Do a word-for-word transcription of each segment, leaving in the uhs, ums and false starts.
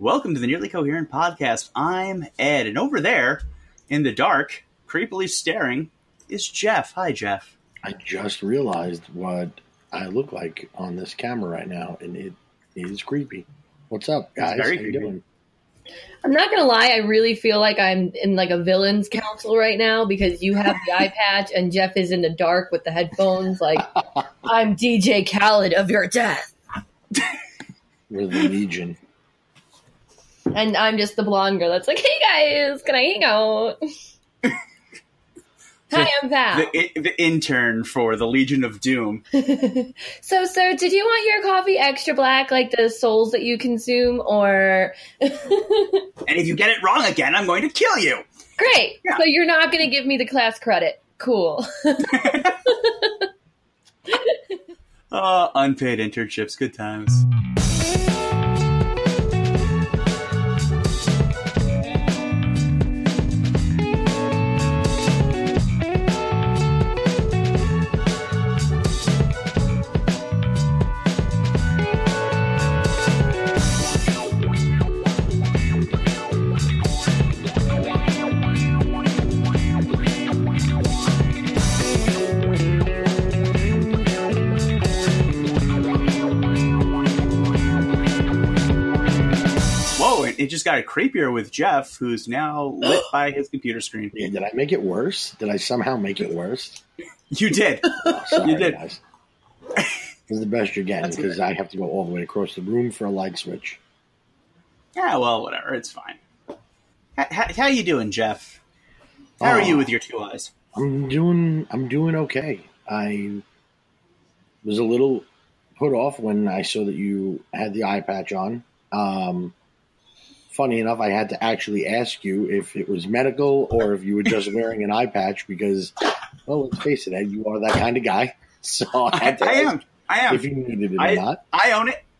Welcome to the Nearly Coherent Podcast. I'm Ed, and over there, in the dark, creepily staring, is Jeff. Hi, Jeff. I just realized what I look like on this camera right now, and it is creepy. What's up, guys? It's very How you creepy. doing? I'm not gonna lie, I really feel like I'm in like a villain's council right now because you have the eye patch and Jeff is in the dark with the headphones. Like, I'm D J Khaled of your death, We're the Legion. and I'm just the blonde girl that's like, "Hey guys, can I hang out?" Hi, I'm Val. The, the intern for the Legion of Doom. So, sir, did you want your coffee extra black, like the souls that you consume, or? And if you get it wrong again, I'm going to kill you. Great. Yeah. So you're not going to give me the class credit. Cool. Uh, unpaid internships, good times. It just got creepier with Jeff, who's now lit by his computer screen. Yeah, did I make it worse? Did I somehow make it worse? You did. Oh, sorry, You did. guys. This is the best you're getting because I have to go all the way across the room for a light switch. Yeah, well, whatever. It's fine. How, how, how you doing, Jeff? How are Oh. you with your two eyes? I'm doing. I'm doing okay. I was a little put off when I saw that you had the eye patch on. Um, funny enough, I had to actually ask you if it was medical or if you were just wearing an eye patch because, well, let's face it, Ed, you are that kind of guy. So I I, had to I ask am. I am. if you needed it I, or not. I own it.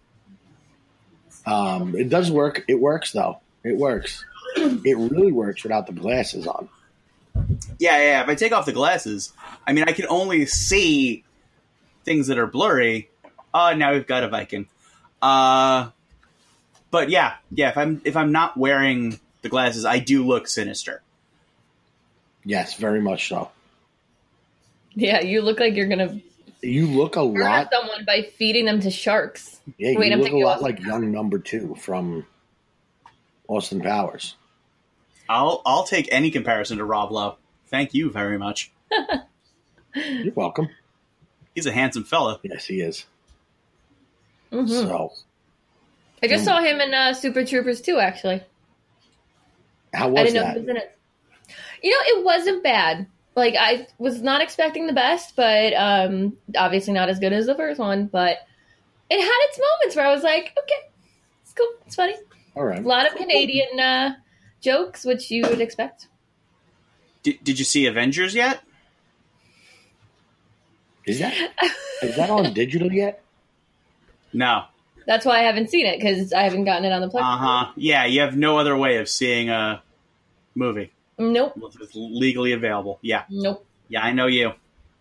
Um, it does work. It works, though. It works. It really works without the glasses on. Yeah, yeah. If I take off the glasses, I mean, I can only see things that are blurry. Oh, now we've got a Viking. Uh, but yeah, yeah. If I'm if I'm not wearing the glasses, I do look sinister. Yes, very much so. Yeah, you look like you're going to You look a murder lot. someone by feeding them to sharks. Yeah, Wait, you I'm look a thinking lot Austin like young number two from Austin Powers. I'll I'll take any comparison to Rob Lowe. Thank you very much. You're welcome. He's a handsome fella. Yes, he is. Mhm. So, I just Mm. saw him in uh, Super Troopers two, actually. how I was didn't know that? he was in it. You know, it wasn't bad. Like, I was not expecting the best, but um, obviously not as good as the first one. But it had its moments where I was like, okay, it's cool, it's funny. All right. A lot of Canadian uh, jokes, which you would expect. Did, did you see Avengers yet? Is that is that on digital yet? No. That's why I haven't seen it, because I haven't gotten it on the Uh platform. huh. Yeah, you have no other way of seeing a movie Nope. unless it's legally available. Yeah, Nope. yeah, I know you.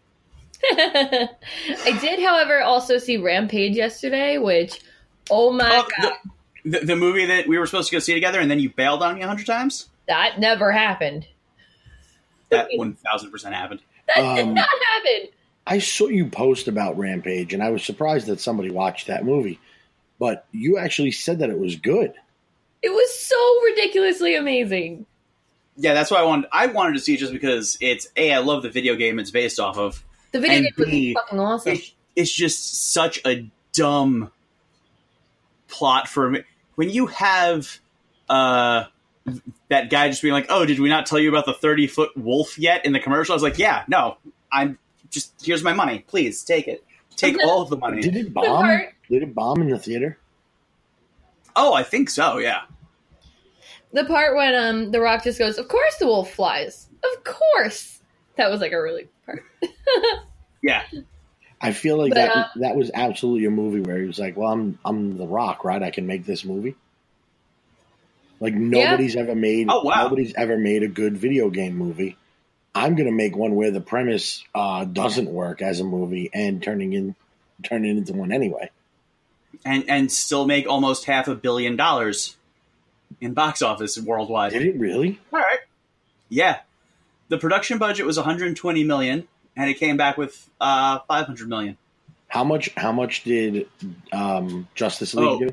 I did, however, also see Rampage yesterday, which, oh my Oh, god, the, the, the movie that we were supposed to go see together, and then you bailed on me a hundred times. that never happened. That one thousand percent happened. That did Um, not happen. I saw you post about Rampage, and I was surprised that somebody watched that movie. But you actually said that it was good. It was so ridiculously amazing. Yeah, that's why I wanted. I wanted to see it just because it's a. I love the video game it's based off of. The video And game was B, fucking awesome. It, it's just such a dumb plot for me. When you have uh, that guy just being like, "Oh, did we not tell you about the thirty foot wolf yet?" in the commercial, I was like, "Yeah, no, I'm just here's my money. Please take it. Take Okay. all of the money." Did it The bomb? part- Did it bomb in the theater? Oh, I think so. Yeah. The part when um The Rock just goes, "Of course the wolf flies. Of course." That was like a really part. Yeah. I feel like But, that uh, that was absolutely a movie where he was like, "Well, I'm I'm The Rock, right? I can make this movie." Like nobody's ever made. Oh, wow. Nobody's ever made a good video game movie. I'm gonna make one where the premise uh, doesn't work as a movie and turning in turning into one anyway. And and still make almost half a billion dollars. in box office worldwide. Did it really? All right. Yeah. The production budget was one hundred twenty million dollars, and it came back with uh, five hundred million dollars. How much? How much did um, Justice League Oh. do?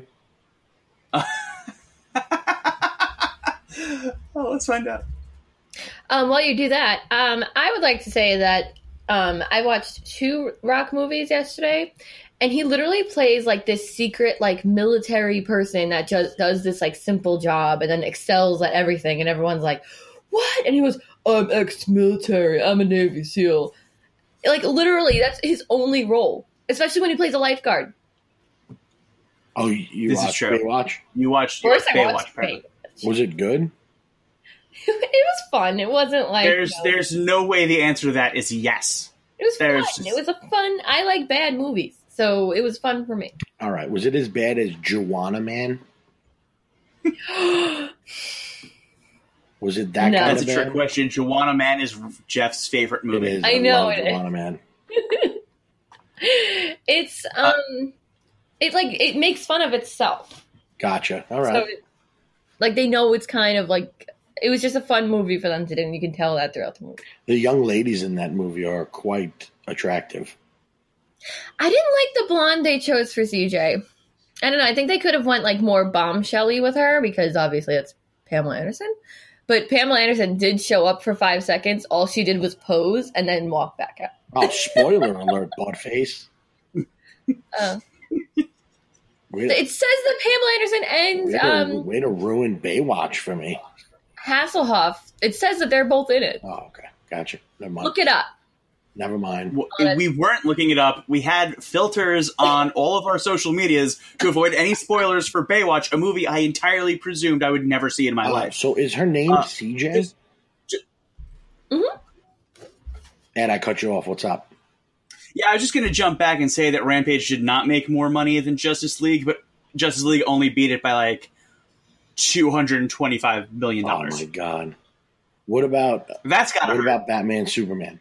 Oh, let's find out. Um, while you do that, um, I would like to say that um, I watched two Rock movies yesterday, and he literally plays like this secret, like military person that just does this like simple job and then excels at everything, and everyone's like, "What?" And he goes, "I'm ex-military. I'm a Navy SEAL." Like literally, that's his only role, especially when he plays a lifeguard. Oh, you, you This is watched true. Baywatch? You watched Of course, I Baywatch. watched Baywatch. Baywatch. Was it good? It was fun. It wasn't like There's you know, there's no way the answer to that is yes. it was fun. there's just- It was a fun. I like bad movies, so it was fun for me. All right. Was it as bad as Joanna Man? Was it that No. kind That's of a trick bad? question. Joanna Man is Jeff's favorite It movie. is. I know love it is. Joanna Man. It's Uh, um, it like it makes fun of itself. Gotcha. All So, right. it- like they know it's kind of like it was just a fun movie for them to do, and you can tell that throughout the movie. The young ladies in that movie are quite attractive. I didn't like the blonde they chose for C J. I don't know. I think they could have went like more bombshelly with her because obviously it's Pamela Anderson. But Pamela Anderson did show up for five seconds. All she did was pose and then walk back out. Oh, spoiler alert, buttface. Uh, Way to, it says that Pamela Anderson and way to, um, way to ruin Baywatch for me. Hasselhoff. It says that they're both in it. Oh, okay. Gotcha. Never mind. Look it up. Never mind. W- We weren't looking it up. We had filters on all of our social medias to avoid any spoilers for Baywatch, a movie I entirely presumed I would never see in my Uh, life. so is her name Uh, C J? just- ju- Mhm. And I cut you off. What's up? Yeah, I was just going to jump back and say that Rampage did not make more money than Justice League, but Justice League only beat it by like two hundred twenty-five million Oh dollars. my god. What about That's got to what hurt. about Batman Superman?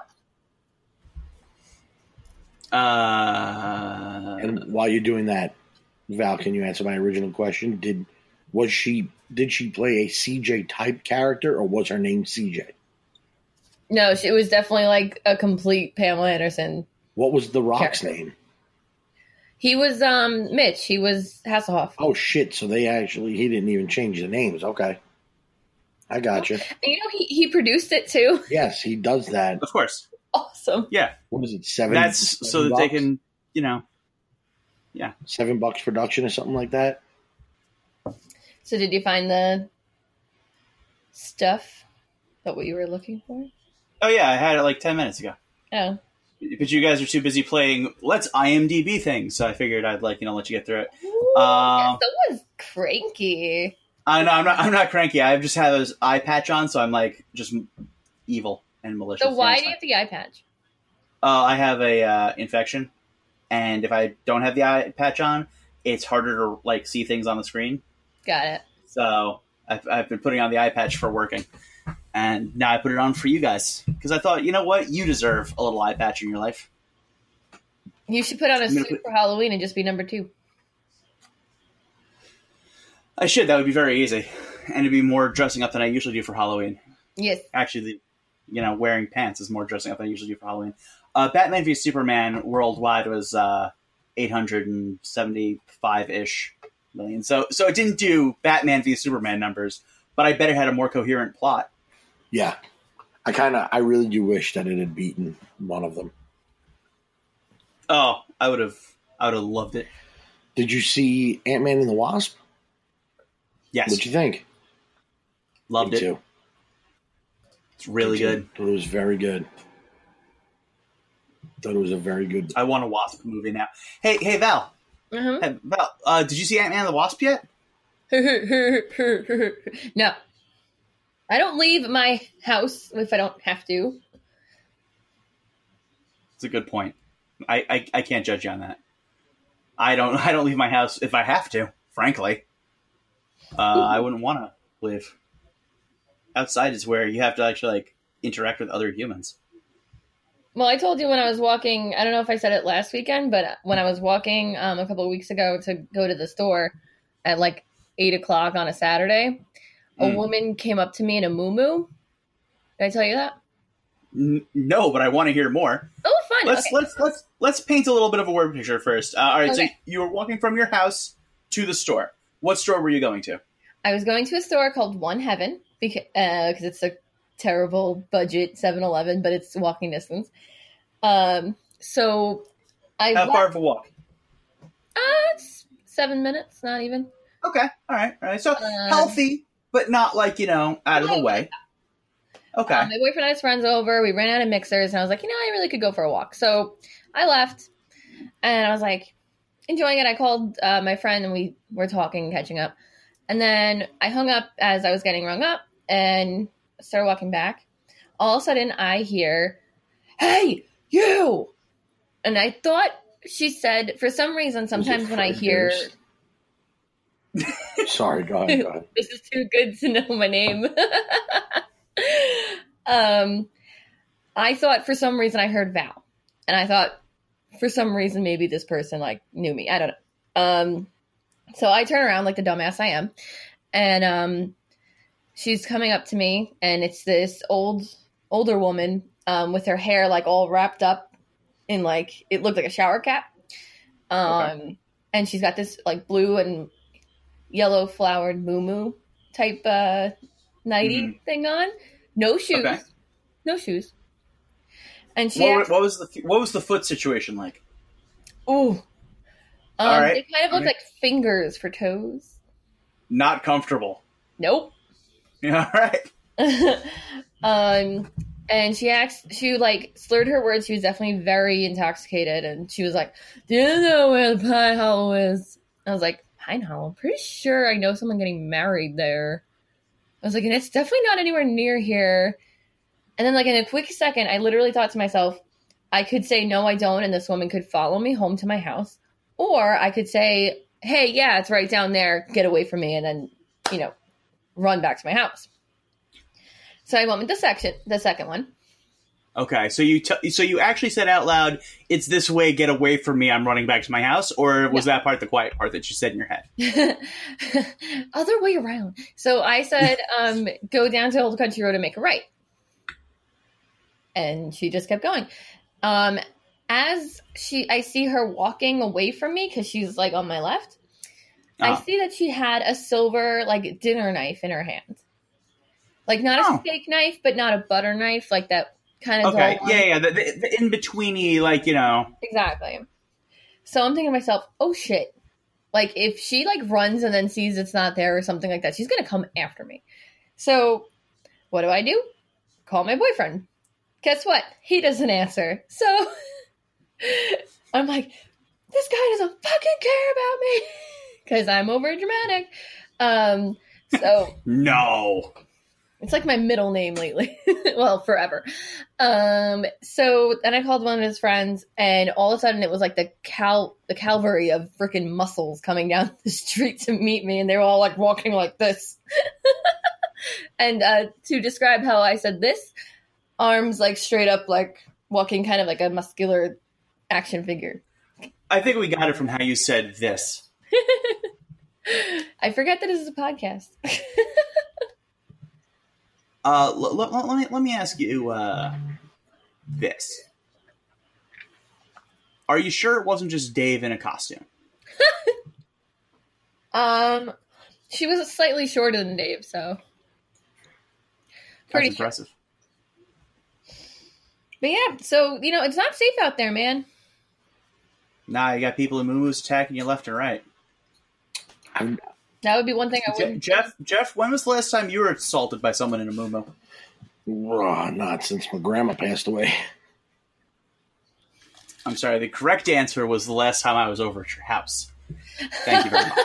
Uh, And while you're doing that, Val, can you answer my original question? Did was she did she play a C J type character or was her name C J? No, she- it was definitely like a complete Pamela Anderson. What was The Rock's Character. name? He was um Mitch. He was Hasselhoff. Oh shit! So they actually he didn't even change the names. Okay, I got you. And you know he, he produced it too. Yes, he does that. of course. Awesome. Yeah. What is it? Seven. That's seven so that they bucks? can, you know. seven bucks production or something like that. So did you find the stuff that what you were looking for? Oh, yeah, I had it like ten minutes ago. Oh. But you guys are too busy playing Let's IMDb things, so I figured I'd, like, you know, let you get through it. Ooh, Um, someone's cranky. I know, I'm not, I'm not cranky. I just have this eye patch on, so I'm, like, just evil and malicious. So why Yeah, do you it's have the eye patch? fine. Uh, I have a uh, infection, and if I don't have the eye patch on, it's harder to, like, see things on the screen. Got it. So I've, I've been putting on the eye patch for working. And now I put it on for you guys. Because I thought, you know what? You deserve a little eye patch in your life. You should put on a I'm gonna suit put- for Halloween and just be number two. I should. That would be very easy. And it'd be more dressing up than I usually do for Halloween. Yes. Actually, you know, wearing pants is more dressing up than I usually do for Halloween. Uh, Batman v Superman worldwide was uh, eight hundred seventy-five-ish million. So, so it didn't do Batman v Superman numbers, but I bet it had a more coherent plot. Yeah, I kind of I really do wish that it had beaten one of them. Oh, I would have, I would have loved it. Did you see Ant-Man and the Wasp? Yes, What'd you think? loved Me it. too. It's really Me too. good. Thought it was very good. Thought it was a very good. I want a Wasp movie now. Hey, hey, Val. Uh-huh. Hey, Val, uh, did you see Ant-Man and the Wasp yet? No. I don't leave my house if I don't have to. It's a good point. I, I, I can't judge you on that. I don't I don't leave my house if I have to. Frankly, uh, I wouldn't want to live. Outside is where you have to actually like interact with other humans. Well, I told you when I was walking, I don't know if I said it last weekend, but when I was walking um, a couple of weeks ago to go to the store at like eight o'clock on a Saturday, a Mm. woman came up to me in a muumuu. Did I tell you that? N- no, but I want to hear more. Oh, fun. Let's Okay. let's let's let's paint a little bit of a word picture first. Uh, all right, so Okay. you were walking from your house to the store. What store were you going to? I was going to a store called One Heaven because uh, 'cause it's a terrible budget seven eleven, but it's walking distance. Um, so I How left- far of a walk? Uh, it's seven minutes, not even. Okay, all right, all right. So Uh, healthy, but not like you know out of the Yeah. way. Okay. Uh, my boyfriend had his friends over. We ran out of mixers, and I was like, you know, I really could go for a walk. So I left, and I was like, enjoying it. I called uh, my friend, and we were talking, catching up. And then I hung up as I was getting rung up, and started walking back. All of a sudden, I hear, "Hey, you!" And I thought she said, for some reason, sometimes when I Fred hear, Durst? Sorry, go ahead, go ahead. this is too good to know my name. um, I thought for some reason I heard Val, and I thought for some reason maybe this person like knew me. I don't know. Um, so I turn around like the dumbass I am, and um, she's coming up to me, and it's this old older woman um, with her hair like all wrapped up in like it looked like a shower cap. Um, Okay. and she's got this like blue and yellow flowered muumuu type uh nightie Mhm. thing on. No shoes. Okay. No shoes. And she What, asked, what was the what was the foot situation like? ooh. Um, All right. They kind of look Okay. like fingers for toes. Not comfortable. Nope. All right. um, and she asked, she like slurred her words. She was definitely very intoxicated, and she was like, "Do you know where the Pine Hollow is?" I was like, "Pine Hollow? I'm pretty sure I know someone getting married there." I was like, and it's definitely not anywhere near here. And then, like in a quick second, I literally thought to myself, I could say no, I don't, and this woman could follow me home to my house, or I could say, "Hey, yeah, it's right down there. Get away from me," and then, you know, run back to my house. So I went with the section, the second one. Okay, so you t- so you actually said out loud, "It's this way. Get away from me. I'm running back to my house." Or was that part the quiet part that you said in your head? Other way around. So I said, um, "Go down to Old Country Road and make a right." And she just kept going. Um, as she, I see her walking away from me because she's like on my left. I Oh. see that she had a silver like dinner knife in her hand, like not a Oh. steak knife, but not a butter knife, like that kind of. Okay, dull one. yeah, yeah, the, the, the in betweeny, like you know. Exactly. So I'm thinking to myself, oh shit. Like if she like runs and then sees it's not there or something like that, she's going to come after me. So what do I do? Call my boyfriend. Guess what? He doesn't answer. So I'm like, this guy doesn't fucking care about me because I'm over dramatic. Um, so No. it's like my middle name lately. Well, forever. Um, so then I called one of his friends, and all of a sudden it was like the cal the cavalry of freaking muscles coming down the street to meet me, and they were all like walking like this. And uh, to describe how I said this, arms like straight up, like walking kind of like a muscular action figure. I think we got it from how you said this. I forget that this is a podcast. Uh, l- l- l- let me let me ask you uh, this: are you sure it wasn't just Dave in a costume? Um, she was slightly shorter than Dave, so That's pretty. impressive. But yeah, so you know, it's not safe out there, man. Nah, you got people in muumuus attacking you left and right. I'm, That would be one thing I Je- wouldn't. Jeff, Jeff, when was the last time you were assaulted by someone in a muumuu? raw, not since my grandma passed away. I'm sorry. The correct answer was the last time I was over at your house. Thank you very much.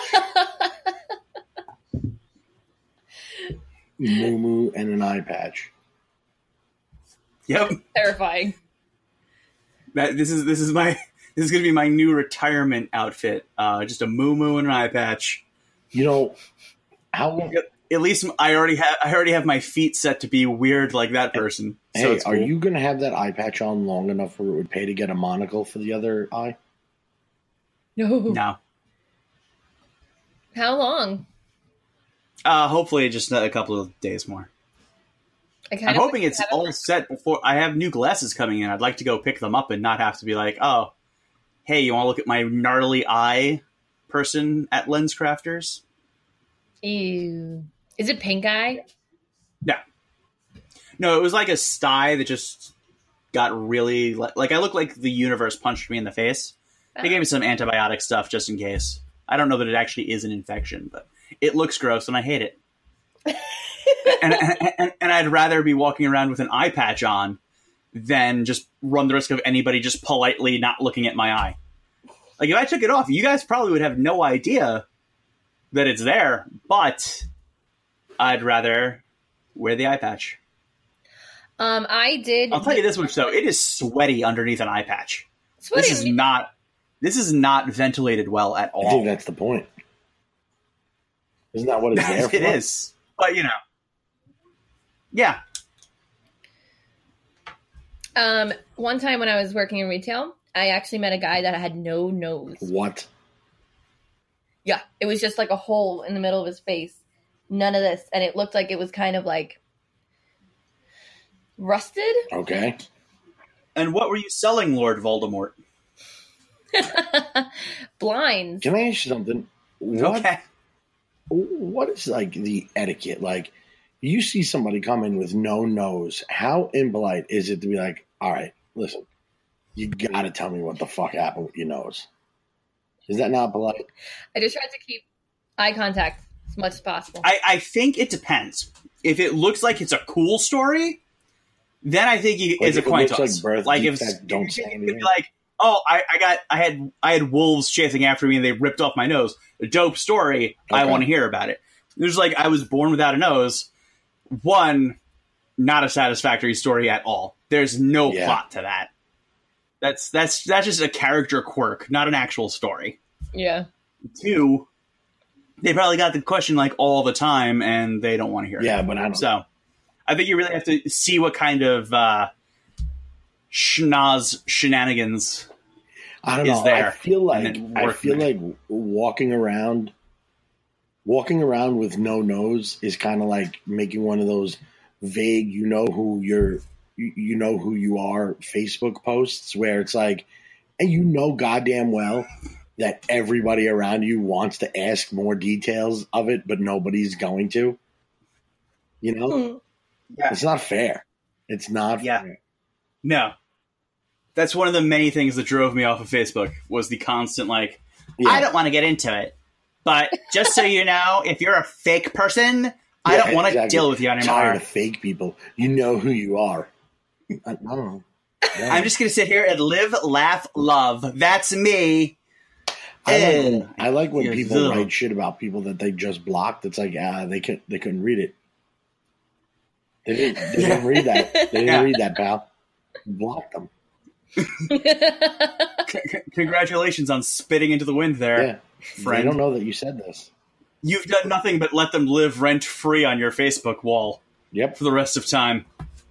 Moo and an eye patch. Yep. Terrifying. That this is this is my this is gonna be my new retirement outfit. Uh, just a muumuu and an eye patch. You know, how long? At least I already have I already have my feet set to be weird like that person. So Hey, it's are cool. you going to have that eye patch on long enough where it would pay to get a monocle for the other eye? No. No. How long? Uh, hopefully, just a couple of days more. I kind I'm of hoping it's all set before I have new glasses coming in. I'd like to go pick them up and not have to be like, oh, hey, you want to look at my gnarly eye person at Lens Crafters? Ew. Is it pink eye? No. No, it was like a sty that just got really... Like, I look like the universe punched me in the face. They gave me some antibiotic stuff just in case. I don't know that it actually is an infection, but it looks gross and I hate it. and, and, and I'd rather be walking around with an eye patch on than just run the risk of anybody just politely not looking at my eye. Like, if I took it off, you guys probably would have no idea that it's there, but I'd rather wear the eye patch. Um, I did... I'll tell you this much, though. It is sweaty underneath an eye patch. Sweaty. This is not... This is not ventilated well at all. I think that's the point. Isn't that what it's there for? It is. But, you know. Yeah. Um, one time when I was working in retail, I actually met a guy that had no nose. What? Yeah, it was just like a hole in the middle of his face. None of this. And it looked like it was kind of like rusted. Okay. And what were you selling, Lord Voldemort? Blinds. Can I ask you something? What, Okay. what is like the etiquette? Like, you see somebody come in with no nose. How impolite is it to be like, all right, listen, you got to tell me what the fuck happened with your nose? Is that not polite? I just tried to keep eye contact as much as possible. I, I think it depends. If it looks like it's a cool story, then I think you, Like, it's a if it coin looks toss. like birth Like if defect, don't say you could anything. be like, oh, I, I got, I had, I had wolves chasing after me and they ripped off my nose. A dope story. I Okay. want to hear about it. There's like, I was born without a nose. One, not a satisfactory story at all. There's no Yeah. plot to that. That's that's that's just a character quirk, not an actual story. Yeah. Two, they probably got the question like all the time and they don't want to hear it. Yeah, but I don't So, I think you really have to see what kind of uh, schnoz shenanigans. I don't is know. there, I feel like and then I working feel it. like walking around, walking around with no nose is kind of like making one of those vague, you know who you're, you, you know who you are Facebook posts where it's like, and you know goddamn well that everybody around you wants to ask more details of it, but nobody's going to. You know, Hmm. Yeah. it's not fair. It's not Yeah. fair. No. That's one of the many things that drove me off of Facebook was the constant like, Yeah. I don't want to get into it. But just so you know, if you're a fake person, I Yeah, don't want to exactly. deal with you Tired anymore. of fake people. You know who you are. I, I don't know. Yeah. I'm just going to sit here and live, laugh, love. That's me. I Eh. like, I like when Yeah, people ugh. write shit about people that they just blocked. It's like, ah, they couldn't, they couldn't read it. They didn't, they didn't read that. They didn't Yeah. read that, pal. You blocked them. C- c- congratulations on spitting into the wind there. Yeah. They friend. don't know that you said this. You've done nothing but let them live rent free on your Facebook wall Yep. for the rest of time.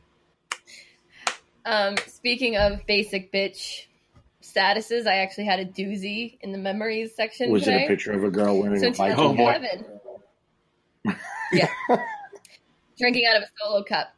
Um, speaking of basic bitch statuses, I actually had a doozy in the memories section Was today. it a picture of a girl wearing So a in Viking Oh, boy. hat? twenty eleven. Yeah. Drinking out of a solo cup.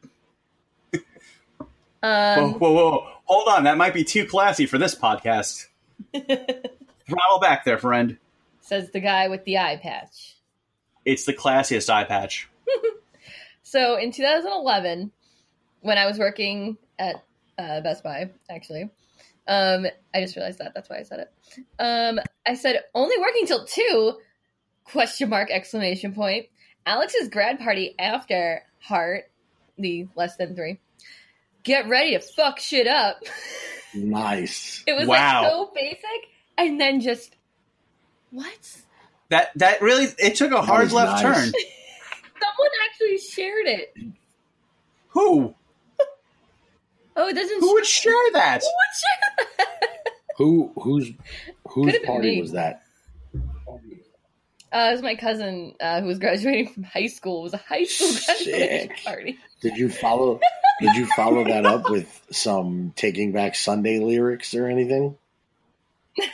Whoa, Um, whoa, whoa. Hold on. That might be too classy for this podcast. Throttle back there, friend. says the guy with the eye patch. It's the classiest eye patch. So in two thousand eleven, when I was working at uh, Best Buy, actually, um, I just realized that. That's why I said it. Um, I said, only working till two, question mark, exclamation point. Alex's grad party after heart, the less than three. Get ready to fuck shit up. Nice. It was Wow. like so basic. And then just, what? That that really it took a hard was left nice. turn. Someone actually shared it. Who? Oh, it doesn't Who would share that? Who would share that? Who whose whose Could've been party me. was that? Uh, it was my cousin uh, who was graduating from high school. It was a high school graduation Sick. party. Did you follow? Did you follow that up with some Taking Back Sunday lyrics or anything?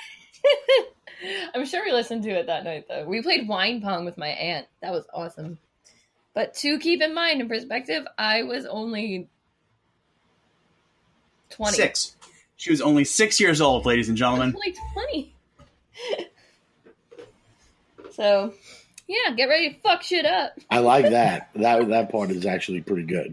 I'm sure we listened to it that night, though. We played wine pong with my aunt. That was awesome. But to keep in mind, in perspective, I was only twenty. Six. She was only six years old, ladies and I gentlemen. was like twenty. So, yeah, get ready to fuck shit up. I like that. That that part is actually pretty good.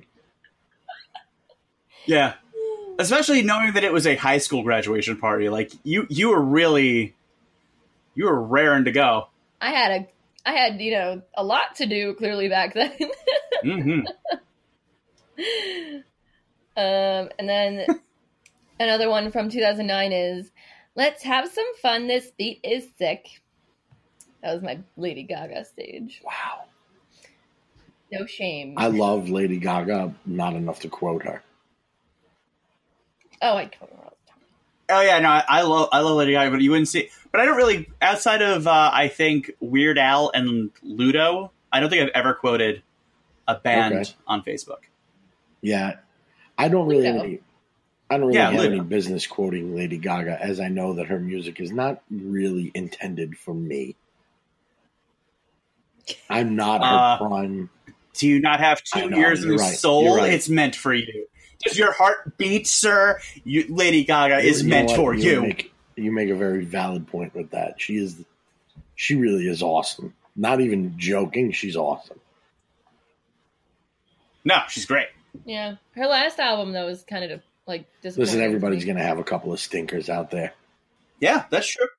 Yeah. Especially knowing that it was a high school graduation party. Like, you, you were really... You were raring to go. I had a, I had, you know, a lot to do, clearly, back then. Mm-hmm. um, and then another one from two thousand nine is, let's have some fun, this beat is sick. That was my Lady Gaga stage. Wow. No shame. I love Lady Gaga, not enough to quote her. Oh, I quote her all the time. Oh yeah, no, I, I love I love Lady Gaga, but you wouldn't see. But I don't really, outside of uh, I think Weird Al and Ludo, I don't think I've ever quoted a band Okay. on Facebook. Yeah. I don't really have Ludo. any, I don't really Yeah, have Ludo. any business quoting Lady Gaga, as I know that her music is not really intended for me. I'm not her Uh, prime. Do you not have I two know, ears you're and a right, soul? you're right. It's meant for you. Does your heart beat, sir? You, Lady Gaga is You know meant what? for you. Make, you make a very valid point with that. She is, she really is awesome. Not even joking, she's awesome. No, she's great. Yeah. Her last album, though, was kind of, like, disappointing. Listen, everybody's to me. going to have a couple of stinkers out there. Yeah, that's true.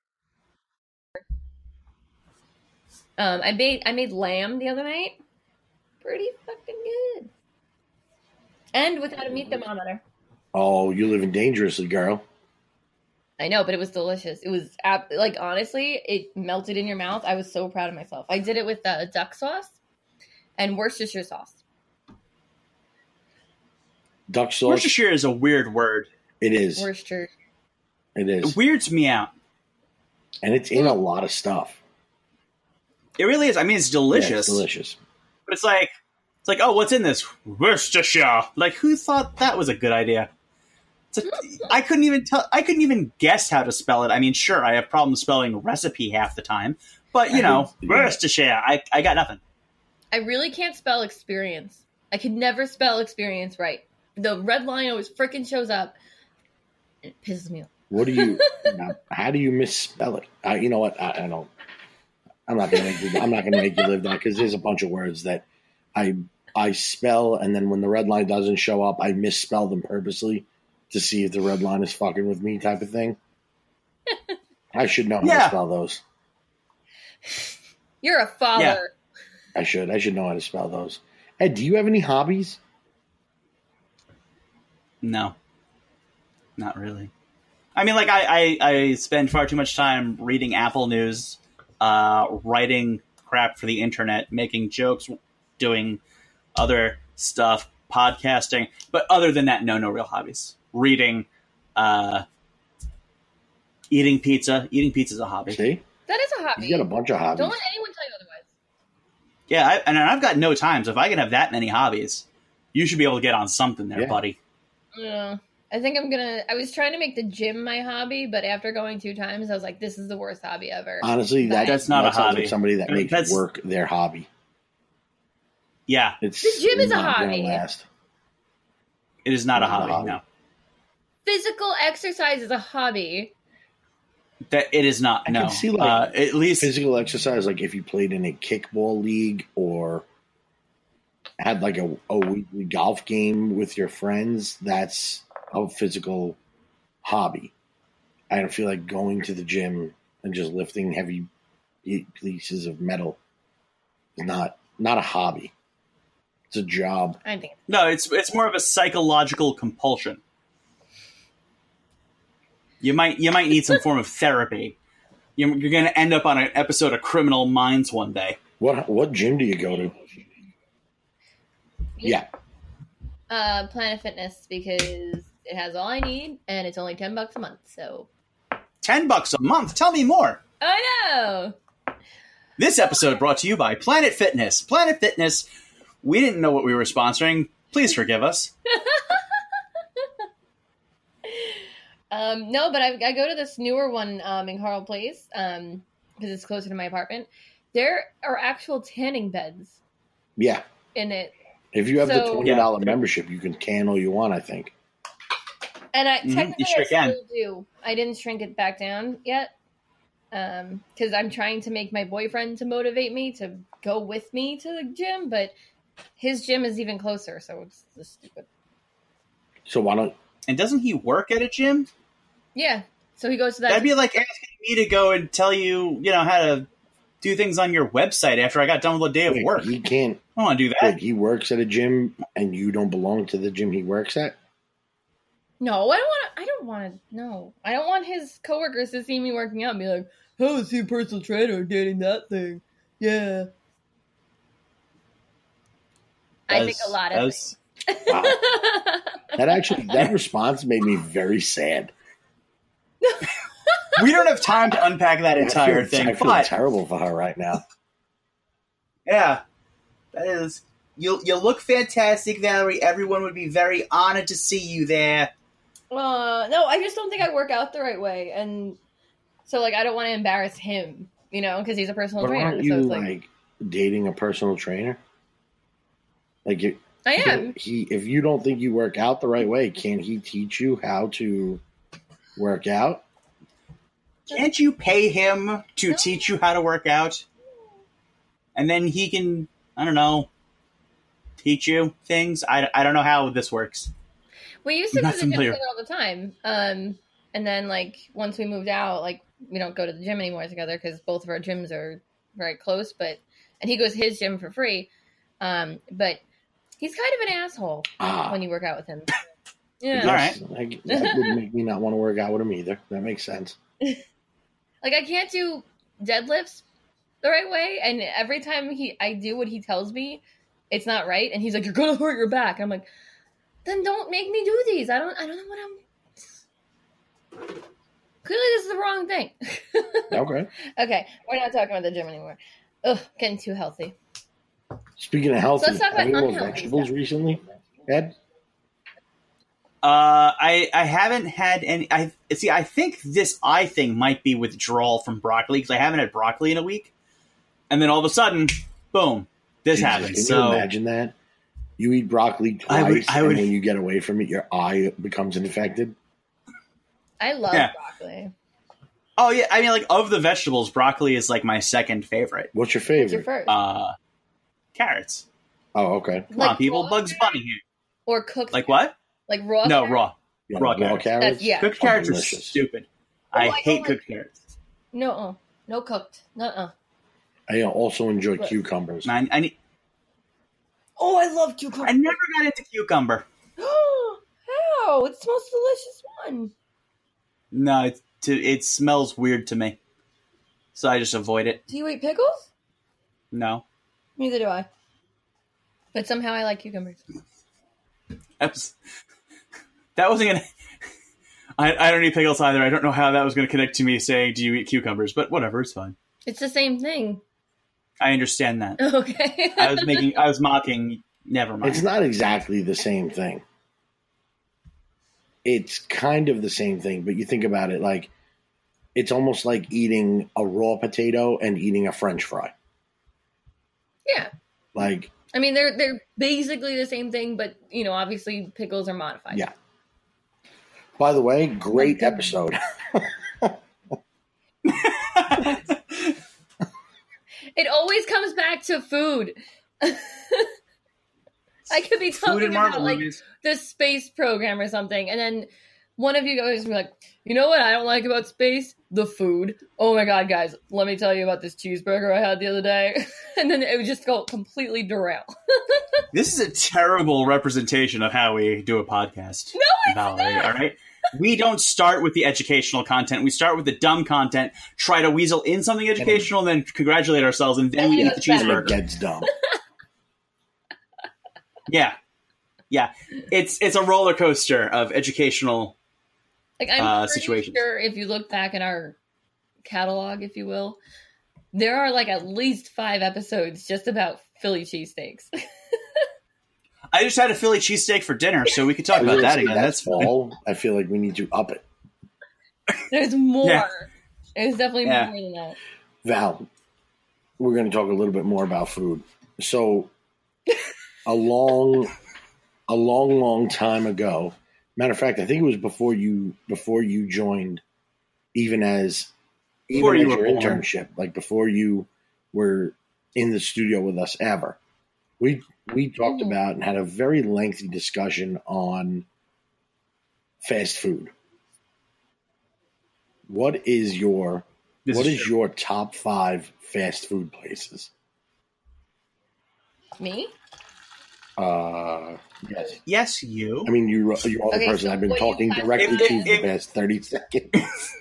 Um, I made I made lamb the other night. Pretty fucking good. And without a meat thermometer. Oh, you're living dangerously, girl. I know, but it was delicious. It was ab- like honestly, it melted in your mouth. I was so proud of myself. I did it with uh, duck sauce and Worcestershire sauce. Duck sauce. Worcestershire is a weird word. It is. Worcestershire. It It is. weirds me out. And it's in a lot of stuff. It really is. I mean, it's Yeah, delicious. it's delicious. But it's like, it's like, oh, what's in this? Worcestershire. Like, who thought that was a good idea? It's a, I couldn't even tell. I couldn't even guess how to spell it. I mean, sure, I have problems spelling recipe half the time, but you know, Yeah. Worcestershire. I, I got nothing. I really can't spell experience. I could never spell experience right. The red line always freaking shows up. And it pisses me off. What do you? now, how do you misspell it? Uh, you know what? I, I don't. I'm not gonna make you. I'm not gonna make you live that, because there's a bunch of words that I I spell, and then when the red line doesn't show up, I misspell them purposely to see if the red line is fucking with me, type of thing. I should know how Yeah. to spell those. You're a father. Yeah. I should. I should know how to spell those. Ed, do you have any hobbies? No, not really. I mean, like, I, I, I spend far too much time reading Apple News, uh, writing crap for the internet, making jokes, doing other stuff, podcasting. But other than that, no, no real hobbies. Reading, uh, eating pizza. Eating pizza is a hobby. See, That is a hobby. you got a bunch of hobbies. Don't let anyone tell you otherwise. Yeah, I, and I've got no time, so if I can have that many hobbies, you should be able to get on something there, Yeah. buddy. Yeah. I think I'm gonna. I was trying to make the gym my hobby, but after going two times, I was like, "This is the worst hobby ever." Honestly, that, That's not that a sounds hobby. Like somebody that makes That's- work their hobby. Yeah, It's The gym is a not gonna hobby. last. it is not a Not a hobby, hobby. no. Physical exercise is a hobby. That it is not, I no. can see, like, uh, at least Physical exercise, like if you played in a kickball league or had like a, a weekly golf game with your friends, that's a physical hobby. I don't feel like going to the gym and just lifting heavy pieces of metal is not not a hobby. It's a job. I think. no, it's it's more of a psychological compulsion. You might you might need some form of therapy. You're, you're going to end up on an episode of Criminal Minds one day. What what gym do you go to? Yeah, Uh, Planet Fitness, because it has all I need and it's only ten bucks a month. So Ten bucks a month. Tell me more. I know. This episode brought to you by Planet Fitness. Planet Fitness. We didn't know what we were sponsoring. Please forgive us. Um, no, but I, I go to this newer one um, in Carl Place um, because it's closer to my apartment. There are actual tanning beds. yeah. in it. If you have the So- twenty dollar membership, you can can all you want. I think. And I Mhm, technically you sure I can. still do. I didn't shrink it back down yet. Um, because I'm trying to make my boyfriend to motivate me to go with me to the gym, but his gym is even closer, so it's just stupid. So why don't? And doesn't he work at a gym? Yeah. So he goes to that. That'd be like asking me to go and tell you, you know, how to do things on your website after I got done with a day of Wait, work. he can't. I don't want to do that. Wait, he works at a gym, and you don't belong to the gym he works at. No, I don't want to. I don't want to. No, I don't want his coworkers to see me working out and be like, "How is he a personal trainer dating that thing?" Yeah. I think a lot That of was- Wow. That actually, that response made me very sad. we don't have time to unpack that entire I feel, thing, I feel but terrible for her right now. yeah, that is. You you look fantastic, Valerie. Everyone would be very honored to see you there. Uh, no, I just don't think I work out the right way, and so like I don't want to embarrass him, you know, because he's a personal But trainer. aren't So you it's like, like, dating a personal trainer? Like you, I am. he, if you don't think you work out the right way, can he teach you how to work out? Can't you pay him to No. teach you how to work out? And then he can, I don't know, teach you things? I, I don't know how this works. We used to I'm go not to the gym familiar. together all the time, um, and then like once we moved out, like we don't go to the gym anymore together because both of our gyms are very close. But and he goes to his gym for free, um, but he's kind of an asshole Ah, when you work out with him. I Yeah, guess I- that would make me not want to work out with him either. That makes sense. like I can't do deadlifts the right way, and every time he I do what he tells me, it's not right, and he's like, "You're gonna hurt your back." And I'm like, "Then don't make me do these. I don't. I don't know what I'm." Clearly, this is the wrong thing. Okay. Okay, we're not talking about the gym anymore. Ugh, getting too healthy. Speaking of healthy, So let's talk about any more unhealthy vegetables stuff. recently, Ed? Uh, I I haven't had any. I see. I think this eye thing might be withdrawal from broccoli because I haven't had broccoli in a week, and then all of a sudden, boom, this Jesus, happens. Can So you imagine that? You eat broccoli twice, I would- I would- and when you get away from it, your eye becomes infected. I love Yeah. broccoli. oh yeah, I mean, like of the vegetables, broccoli is like my second favorite. What's your What's favorite? your first? Uh, carrots. Oh, okay. Come Like on, people, raw Bugs Bunny here. or cooked? Like what? Like raw? No, carrots? raw. Yeah, Raw raw carrots. carrots. That's- yeah. Cooked Oh, carrots are delicious. stupid. Oh, I I don't hate like- cooked carrots. No, uh, no cooked. Nuh-uh. I also enjoy Right. cucumbers. I, I, need- Oh, I love I cucumber. never got into cucumber. How? It's the most delicious one. No, it, to, it smells weird to me. So I just avoid it. Do you eat pickles? No. Neither do I. But somehow I like cucumbers. That, was, that wasn't going to... I don't eat pickles either. I don't know how that was going to connect to me saying, do you eat cucumbers? But whatever, it's fine. It's the same thing. I understand that. Okay. I was making... I was mocking... Never mind. It's not exactly the same thing. It's kind of the same thing, but you think about it like it's almost like eating a raw potato and eating a French fry. Yeah. Like, I mean, they're they're basically the same thing, but you know, obviously pickles are modified. yeah. By the way, great episode. It always comes back to food. I could be Food talking and Marvel about like movies. the space program or something, and then one of you guys will be like, "You know what I don't like about space? The food. Oh my god, guys, let me tell you about this cheeseburger I had the other day," and then it would just go completely derail. This is a terrible representation of how we do a podcast. No, it's Valerie, not. all right? We don't start with the educational content. We start with the dumb content, try to weasel in something educational, and then congratulate ourselves, and then we eat the Yeah, And it cheeseburger. gets dumb. Yeah. Yeah. It's it's a roller coaster of educational. Like I'm Uh, pretty situations. sure if you look back in our catalog, if you will, there are like at least five episodes just about Philly cheesesteaks. I just had a Philly cheesesteak for dinner, so we could talk I was about gonna that say, again. That's fine. fall. I feel like we need to up it. There's more. Yeah. There's definitely Yeah. more than that. Val, we're going to talk a little bit more about food. So, a long, a long, long time ago. Matter of fact, I think it was before you before you joined, even as Before even you as were your born. internship, like before you were in the studio with us ever. We we talked Mhm. about and had a very lengthy discussion on fast food. What is your This what is is true. your top five fast food places? Me? Uh, yes. Yes, you. I mean, you you're the Okay, person so I've been what do you talking classify- directly If- to if- for the past thirty seconds.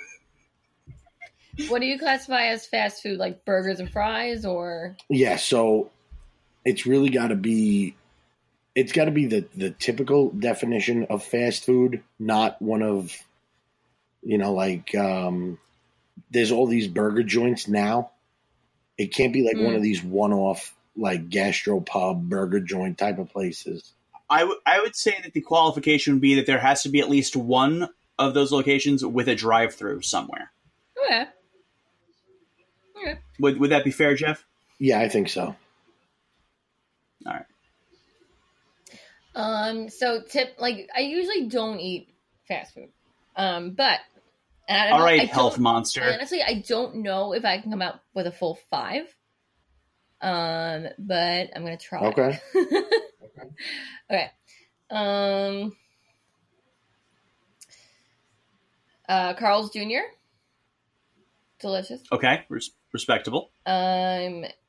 What do you classify as fast food? Like burgers and fries, or Yeah, so it's really got to be it's got to be the the typical definition of fast food, not one of you know like um there's all these burger joints now. It can't be like one Mm. of these one-off like gastropub burger joint type of places. I, w- I would say that the qualification would be that there has to be at least one of those locations with a drive-through somewhere. okay, okay. Would would that be fair, Jeff? Yeah, I think so. All right. Um, so tip like I usually don't eat fast food, um, but and I don't All know, right, I health don't- monster. Honestly, I don't know if I can come out with a full five. Um, but I'm gonna try. Okay. Okay. Um. Uh, Carl's Junior Delicious. Okay, res- respectable. Um. I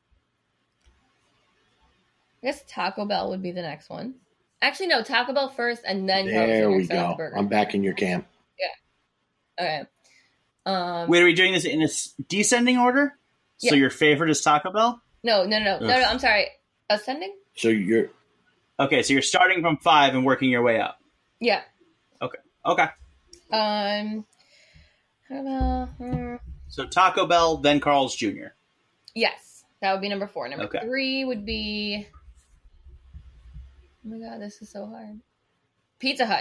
guess Taco Bell would be the next one. Actually, no, Taco Bell first, and then Carl's There Junior we so that's go. the burger. I'm back in your camp. Okay. Um. Wait, are we doing this in a s- descending order? So Yeah. your favorite is Taco Bell? No, no, no, no, no, Ugh. no. I'm sorry. Ascending? So you're Okay, so you're starting from five and working your way up. Yeah. Okay. Um. Taco Bell. hmm. So Taco Bell, then Carl's Junior Yes, that would be number four. Number Okay. three would be. Oh my god, this is so hard. Pizza Hut,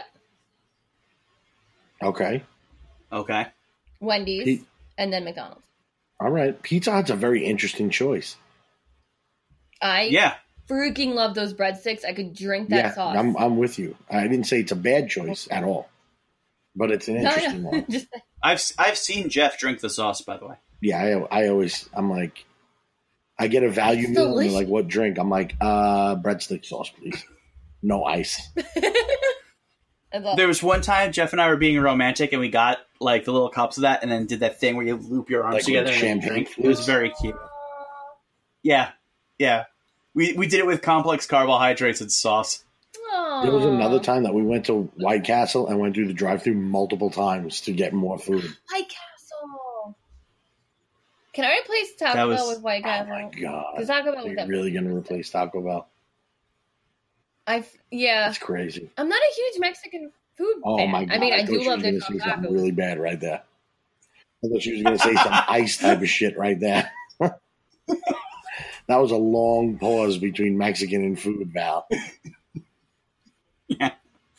okay. Okay. Wendy's, Pe- and then McDonald's. All right. Pizza Hut's a very interesting choice. I Yeah. freaking love those breadsticks. I could drink that yeah, sauce. I'm I'm with you. I didn't say it's a bad choice at all, but it's an no, interesting no, one. just I've I've seen Jeff drink the sauce, by the way. Yeah, I, I always I'm like, I get a value It's meal and they're delicious. like, what drink? I'm like, uh, breadstick sauce, please. No ice. I love- There was one time Jeff and I were being romantic and we got like the little cups of that and then did that thing where you loop your arms Like with together and then champagne drink. It was flutes? very cute. Yeah. Yeah. We we did it with complex carbohydrates and sauce. There was Aw. another time that we went to White Castle and went through the drive-through multiple times to get more food. White Castle. Can I replace Taco That was- Bell with White Oh Castle? my god! Because Taco Bell Are was you that. really going to replace Taco Bell? I yeah. That's crazy. I'm not a huge Mexican food Oh fan. my god! I mean, I, thought do she love was their gonna say something tacos. really bad right there. I thought she was going to say some ice type of shit right there. That was a long pause between Mexican and food, Val. Yeah.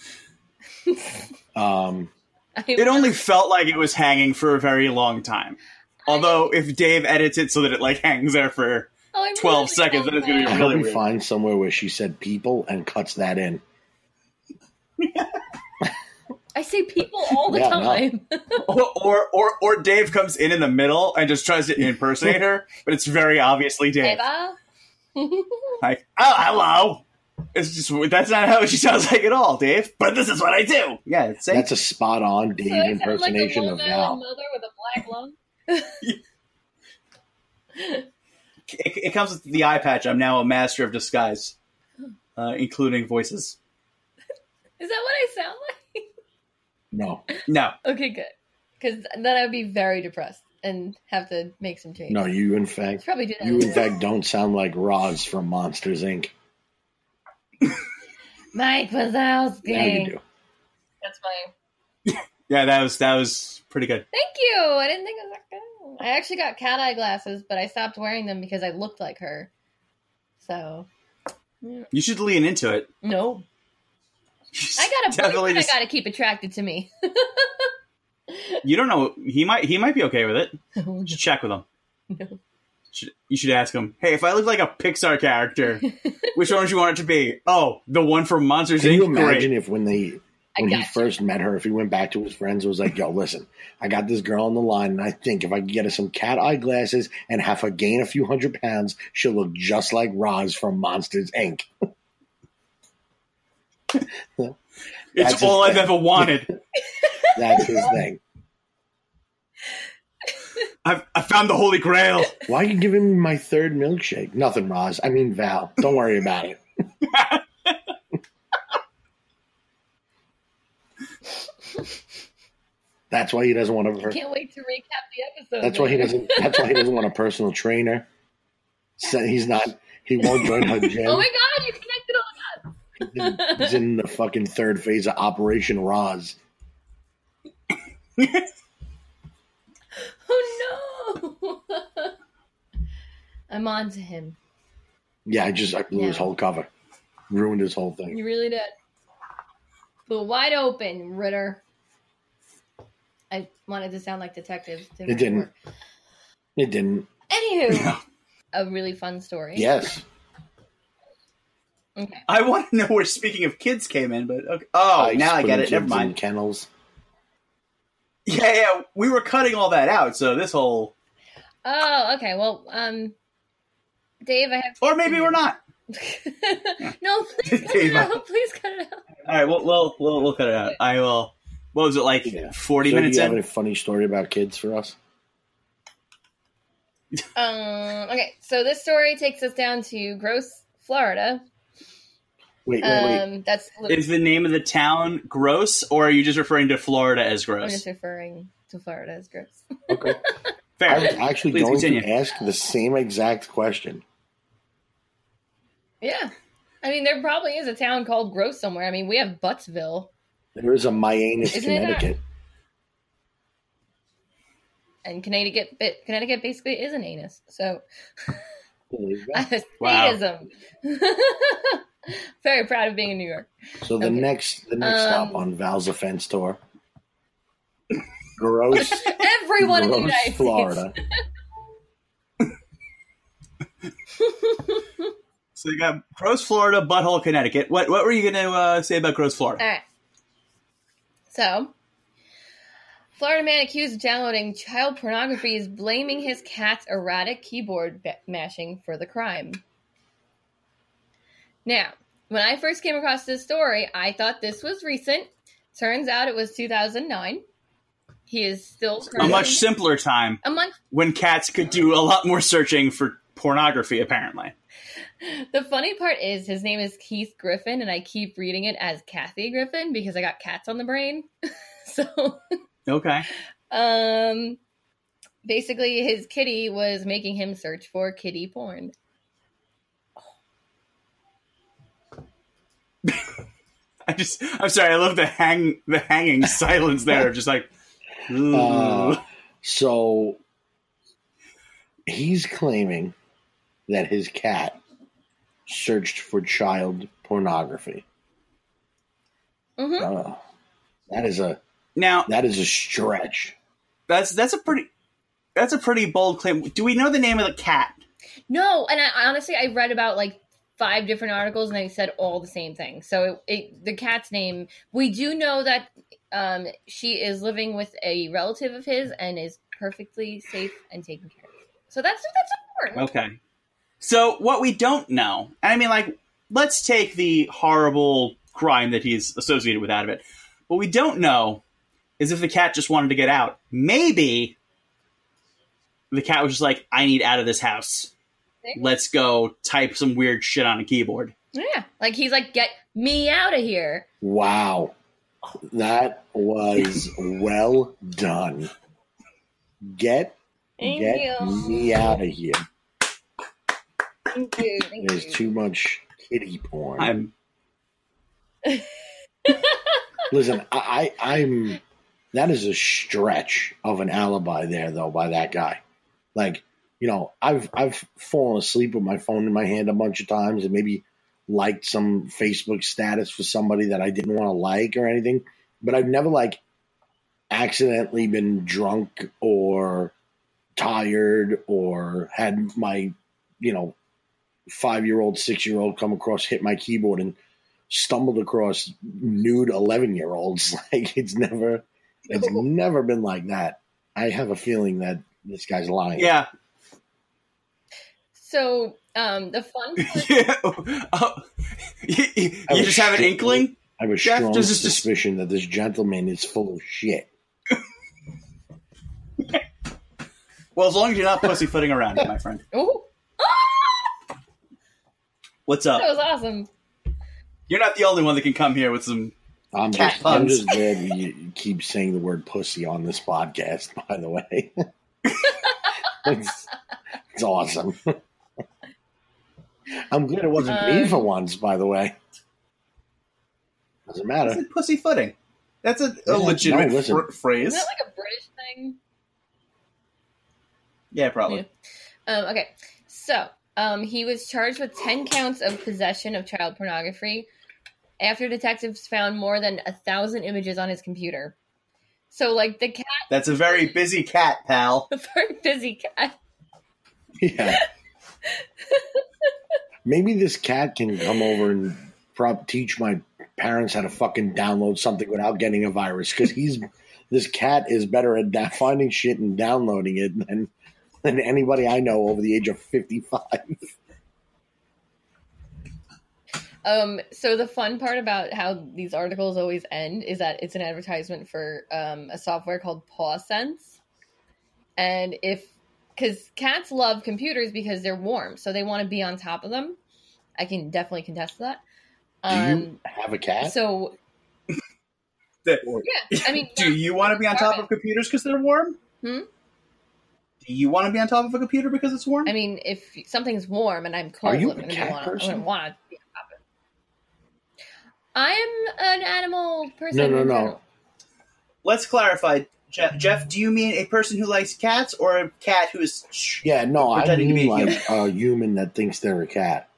Um, I- It only felt like it was hanging for a very long time. Although if Dave edits it so that it like hangs there for Oh, I twelve really seconds, love then it's gonna be I that. hope really we weird. find somewhere where she said people and cuts that in. I say people all the Yeah, no. time. or, or or or Dave comes in in the middle and just tries to impersonate her, but it's very obviously Dave. Eva. Like, oh, hello. It's just that's not how she sounds like at all, Dave. But this is what I do. Yeah, it's same. That's a spot on Dave So I sound impersonation like a of Long Val. Island mother with a black lung. it, it comes with the eye patch. I'm now a master of disguise, uh, including voices. Is that what I sound like? No, No, Okay, good. Because then I would be very depressed and have to make some changes. no, you in fact, Probably do that. you in fact don't sound like Roz from Monsters Incorporated. Mike Wazowski. Now you do. That's funny. yeah, that was that was pretty good. Thank you. I didn't think it was that good. I actually got cat eye glasses, but I stopped wearing them because I looked like her. So, You should lean into it. no. I got a Definitely boyfriend just- I got to keep attracted to me. You don't know. He might he might be okay with it. Just check with him. No. Should, you should ask him, hey, if I look like a Pixar character, which one would you want it to be? Oh, the one from Monsters Can Incorporated. you imagine if when they when he gotcha. first met her, if he went back to his friends and was like, yo, listen, I got this girl on the line, and I think if I can get her some cat eye glasses and have her gain a few hundred pounds, she'll look just like Roz from Monsters, Incorporated. It's all I've ever wanted. That's his thing. I've I found the Holy Grail. Why are you giving me my third milkshake? Nothing, Roz. I mean, Val. Don't worry about it. That's why he doesn't want I to. can't wait to recap the episode. That's why he later. doesn't. That's why he doesn't want a personal trainer. So he's not. He won't join her gym. Oh my god, you connected all the dots. He's in the fucking third phase of Operation Roz. Oh no! I'm on to him. Yeah, I just I blew his Yeah. whole cover, ruined his whole thing. You really did. But wide open, Ritter. I wanted to sound like detectives. It didn't. work. It didn't. Anywho, a really fun story. Yes. Okay. I want to know where Speaking of Kids came in, but okay. Oh, Ice, now I get putting it. Never kids in mind. Kennels. Yeah, yeah, we were cutting all that out, so this whole... Oh, okay. Well, um, Dave, I have. Or maybe we're not. No, please cut Dave, it out. Please cut it out. All right, we'll, we'll, we'll, we'll cut it out. I will... What was it, like Yeah. forty So minutes do you have in? a funny story about kids for us? Um. Okay, so this story takes us down to Gross, Florida. Wait, wait, wait. Um, that's. Is the name of the town Gross, or are you just referring to Florida as I'm Gross? just referring to Florida as Gross. Okay. Fair. I was actually Please going continue. to ask the same exact question. Yeah, I mean, there probably is a town called Gross somewhere. I mean, we have Buttsville, There is a Mianus, Isn't it that- Connecticut. and Connecticut. But Connecticut basically is an anus. So, There you go. Wow. statism. Very proud of being in New York. So the Okay. next the next Um, stop on Val's offense tour. Gross, Everyone in the Gross, United Florida. So you got Gross, Florida, Butthole, Connecticut. What what were you going to uh, say about Gross, Florida? All right. So, Florida man accused of downloading child pornography is blaming his cat's erratic keyboard ba- mashing for the crime. Now, when I first came across this story, I thought this was recent. Turns out it was two thousand nine. He is still A currently- much simpler time a month. when cats could do a lot more searching for pornography, apparently. The funny part is his name is Keith Griffin, and I keep reading it as Kathy Griffin because I got cats on the brain. So, Okay. um, basically, his kitty was making him search for kitty porn. I just, I'm sorry, I love the hang, the hanging silence there, just like, ooh. Uh, so he's claiming that his cat searched for child pornography. Mm-hmm. Uh, that is a now that is a stretch. that's that's a pretty, that's a pretty bold claim. Do we know the name of the cat? No, and I honestly, I read about like five different articles, and they said all the same thing. So it, it, the cat's name, we do know that um, she is living with a relative of his and is perfectly safe and taken care of. So that's that's important. Okay. So what we don't know, and I mean, like, let's take the horrible crime that he's associated with out of it. What we don't know is if the cat just wanted to get out. Maybe the cat was just like, I need out of this house. Let's go type some weird shit on a keyboard. Yeah, like he's like, get me out of here. Wow, that was well done. Get Thank get you. me out of here. Thank you. Thank There's you. too much kitty porn. I'm Listen, I, I, I'm. That is a stretch of an alibi there, though, by that guy. Like, you know, I've I've fallen asleep with my phone in my hand a bunch of times, and maybe liked some Facebook status for somebody that I didn't want to like or anything. But I've never like accidentally been drunk or tired or had my, you know, five-year-old, six-year-old come across, hit my keyboard and stumbled across nude eleven-year-olds. Like, it's never, it's never been like that. I have a feeling that this guy's lying. Yeah. So, um, the fun part- yeah. Uh, you you, you just have an inkling? I have a Jeff, strong just- just- suspicion that this gentleman is full of shit. Well, as long as you're not pussyfooting around it, my friend. Ooh. What's up? That was awesome. You're not the only one that can come here with some. I'm Cat just, I'm puns. just glad you keep saying the word pussy on this podcast, by the way. it's, it's awesome. I'm glad it wasn't me Um, for once, by the way. Doesn't I matter. said pussyfooting. That's a, Yeah, a legitimate no, listen. fr- phrase. Isn't that like a British thing? Yeah, probably. Um, okay, so um, he was charged with ten counts of possession of child pornography after detectives found more than a thousand images on his computer. So, like, the cat, That's a very busy cat, pal. a very busy cat. Yeah. Maybe this cat can come over and prop teach my parents how to fucking download something without getting a virus, because he's this cat is better at da- finding shit and downloading it than than anybody I know over the age of fifty-five. Um, so the fun part about how these articles always end is that it's an advertisement for um, a software called PawSense. And if, because cats love computers because they're warm, so they want to be on top of them. I can definitely contest to that. Do Um, you have a cat? so, The- yeah, I mean, Do you want to be on top of computers because they're warm? Hmm? Do you want to be on top of a computer because it's warm? I mean, if something's warm and I'm cold, Are you I'm a gonna cat wanna, person? I'm gonna want to be on top of it. I'm an animal person. No, no, in no. general. Let's clarify, Jeff. Jeff, do you mean a person who likes cats or a cat who is? Sh- Yeah, no, I Pretending to mean be a like a human that thinks they're a cat.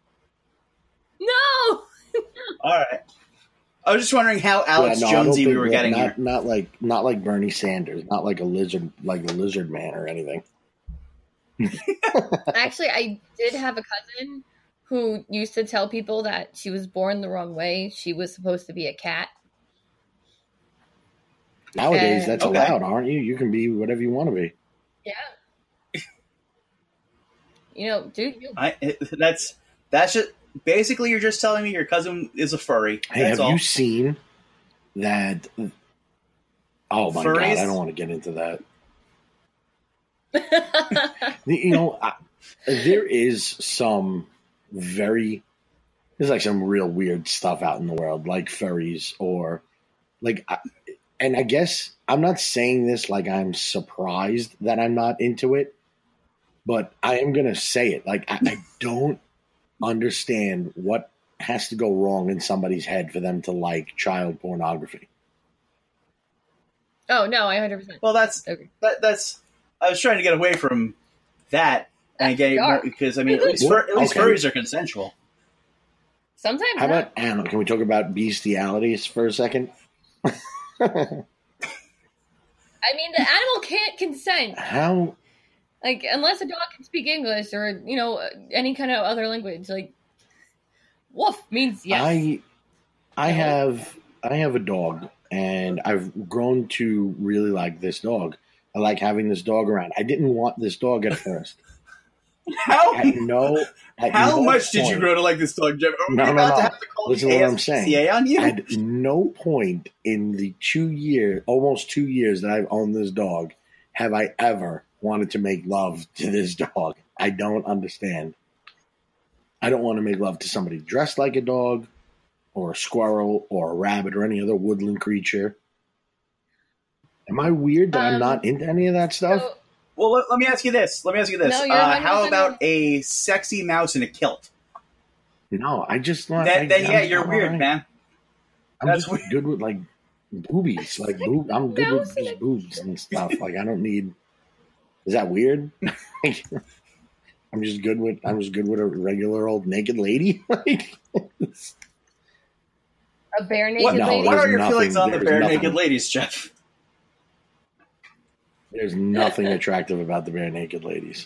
No! All right. I was just wondering how Alex Yeah, no, I don't Jonesy we think were that- getting not, here. Not like not like Bernie Sanders, not like a lizard, like the lizard man or anything. Actually, I did have a cousin who used to tell people that she was born the wrong way. She was supposed to be a cat. Nowadays, Uh, that's okay. allowed, aren't you? You can be whatever you want to be. Yeah. You know, dude, you. I, it- that's that's just basically you're just telling me your cousin is a furry. Hey, That's have all. you seen that? Oh my Furries? god, I don't want to get into that. You know, I, there is some very there's like some real weird stuff out in the world, like furries or like, I, and I guess I'm not saying this like I'm surprised that I'm not into it, but I am gonna say it. Like, I, I don't understand what has to go wrong in somebody's head for them to like child pornography. Oh, no, I one hundred percent. Well, that's Okay. that, that's. I was trying to get away from that and That's get more, dark. because I mean at least Well, fur, at least okay. furries are consensual. Sometimes How not. about animal? Can we talk about bestialities for a second? I mean, the animal can't consent. How Like, unless a dog can speak English or, you know, any kind of other language. Like, woof means yes. I I have I have a dog, and I've grown to really like this dog. I like having this dog around. I didn't want this dog at first. How At no, at how no much did you point- grow to like this dog, Jeff? Are we No, no, about no. to have to call Listen the to what I'm saying. A S P C A on you? At no point in the two year, almost two years that I've owned this dog, have I ever wanted to make love to this dog. I don't understand. I don't want to make love to somebody dressed like a dog, or a squirrel, or a rabbit, or any other woodland creature. Am I weird that I'm Um, not into any of that stuff? So, Well, let, let me ask you this. Let me ask you this. No, you're uh, one hundred how percent about right. a sexy mouse in a kilt? No, I just not. Then, I, then yeah, I'm- you're I'm weird, alright. man. I'm That's just weird. good with like boobies, like boob. I'm good with Mouse in just a- boobs and stuff. Like I don't need. Is that weird? I'm just good with. I'm just good with a regular old naked lady. Like, a bare naked What, No, lady. what are there's your nothing- feelings on the there's bare nothing. naked ladies, Jeff? There's nothing attractive about the bare naked ladies.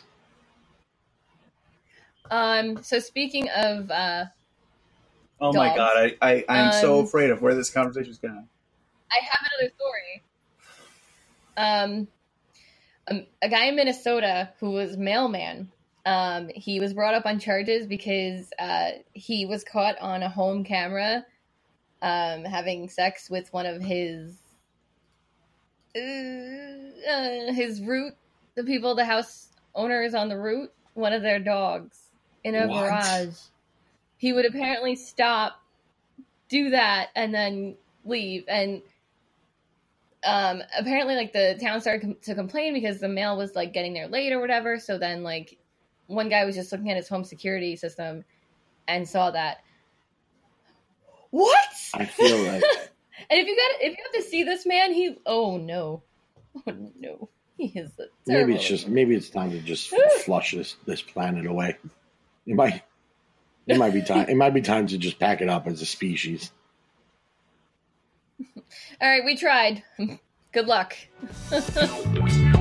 Um. So speaking of, uh, oh my dogs, god, I, I I'm um, so afraid of where this conversation is going. I have another story. Um, um, a guy in Minnesota who was mailman. Um, he was brought up on charges because uh, he was caught on a home camera um, having sex with one of his uh, uh, his route, the people, the house owners on the route, one of their dogs in a What? garage. He would apparently stop, do that, and then leave. And um, apparently, like, the town started com- to complain because the mail was, like, getting there late or whatever. So then, like, one guy was just looking at his home security system and saw that. What? I feel like And if you got, if you have to see this man, he, oh no, oh no, he is a terrible. maybe it's just maybe it's time to just flush this this planet away. It might it might be time it might be time to just pack it up as a species. All right, we tried. Good luck.